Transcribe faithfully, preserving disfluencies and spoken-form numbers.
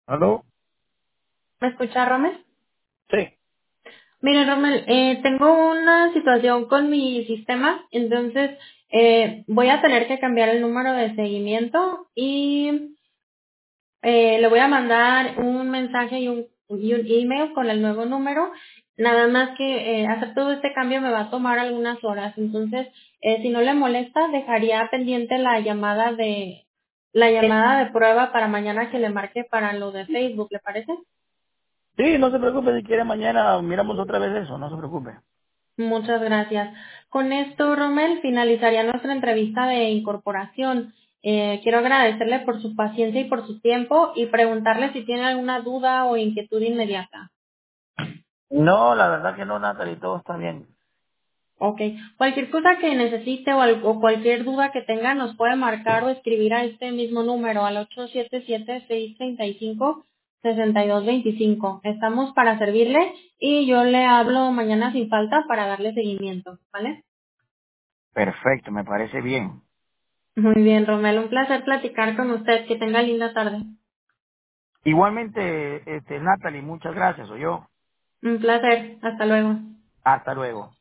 ¿Aló? ¿Me escucha, Rommel? Sí. Mire, Rommel, eh, tengo una situación con mi sistema, entonces eh, voy a tener que cambiar el número de seguimiento y eh, le voy a mandar un mensaje y un, y un email con el nuevo número. Nada más que eh, hacer todo este cambio me va a tomar algunas horas, entonces eh, si no le molesta, dejaría pendiente la llamada de la llamada de prueba para mañana que le marque para lo de Facebook, ¿le parece? Sí, no se preocupe, si quiere mañana miramos otra vez eso, no se preocupe. Muchas gracias. Con esto, Romel, finalizaría nuestra entrevista de incorporación. Eh, quiero agradecerle por su paciencia y por su tiempo y preguntarle si tiene alguna duda o inquietud inmediata. No, la verdad que no, Natalie, todo está bien. Ok. Cualquier cosa que necesite o, al- o cualquier duda que tenga nos puede marcar o escribir a este mismo número al ocho siete siete, seis tres cinco, seis dos dos cinco. Estamos para servirle y yo le hablo mañana sin falta para darle seguimiento, ¿vale? Perfecto, me parece bien. Muy bien, Romel, un placer platicar con usted. Que tenga linda tarde. Igualmente, este, Natalie, muchas gracias, o yo. Un placer. Hasta luego. Hasta luego.